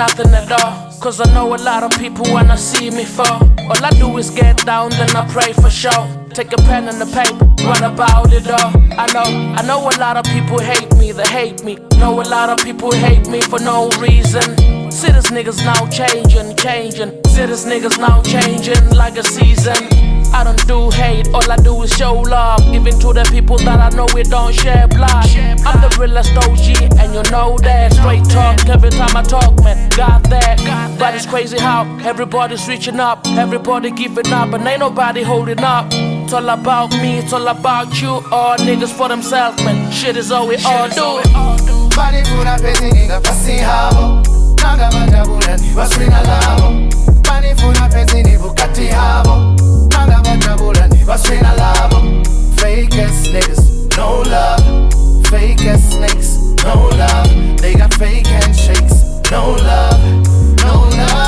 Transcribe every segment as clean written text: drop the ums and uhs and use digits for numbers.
nothing at all. Cause I know a lot of people wanna see me fall. All I do is get down, then I pray for sure. Take a pen and a paper, write about it all. I know a lot of people hate me, they hate me. Know a lot of people hate me for no reason. See these niggas now changing. See these niggas now changing like a season. I don't do hate, all I do is show love. Even to the people that I know we don't share blood. I'm the realest OG and you know that. Straight talk every time I talk, man, got that. But it's crazy how everybody's reaching up, everybody giving up, and ain't nobody holding up. It's all about me, it's all about you. All niggas for themselves, man, shit is all we all do. Bali funa pezi nigga pasi habo. Nanga majabula ni baswina labo. Bali funa pezi ni bukati habo. Nanga majabula ni baswina labo. Fake ass niggas, no love. Fake ass snakes, no love. They got fake handshakes, no love. No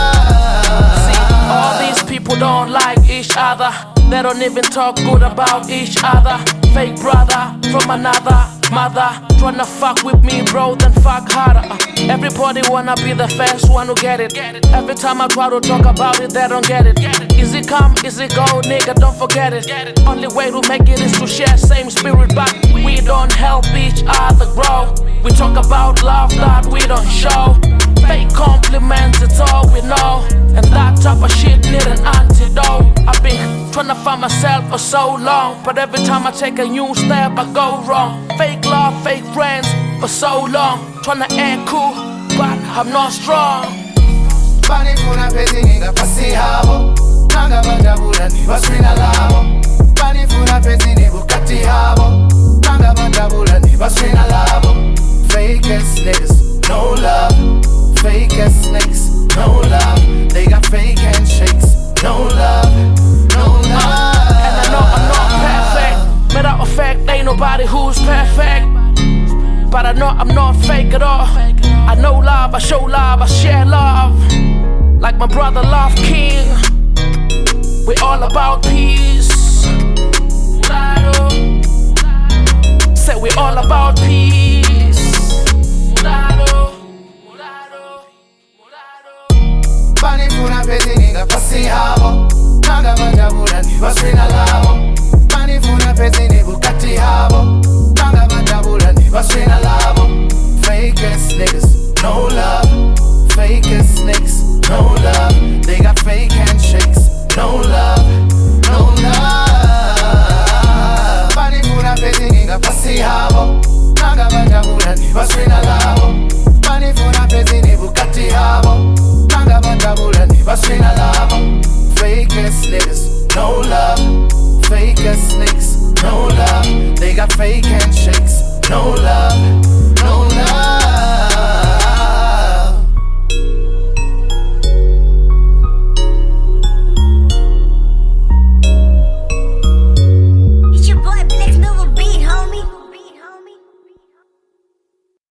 love. See, all these people don't like each other. They don't even talk good about each other. Fake brother from another mother tryna fuck with me, bro, then fuck harder. Everybody wanna be the first one to get it. Every time I try to talk about it, they don't get it. Easy come, easy go, nigga, don't forget it. Only way to make it is to share same spirit, but we don't help each other grow. We talk about love that we don't show. Fake compliments, it's all we know. And that type of shit need an antidote. I've been tryna find myself for so long, but every time I take a new step I go wrong. Fake love, fake friends for so long. Tryna act cool, but I'm not strong. Bali funa pezi nigga pasi habo. Nanga majabula ni baswina labo. Bali funa pezi ni bukati habo. Nanga majabula ni baswina labo. Fake ass niggas, no love. Fake ass snakes, no love. They got fake handshakes, no love. No love. And I know I'm not perfect. Matter of fact, ain't nobody who's perfect. But I know I'm not fake at all. I know love, I show love, I share love. Like my brother Love King. We all about peace.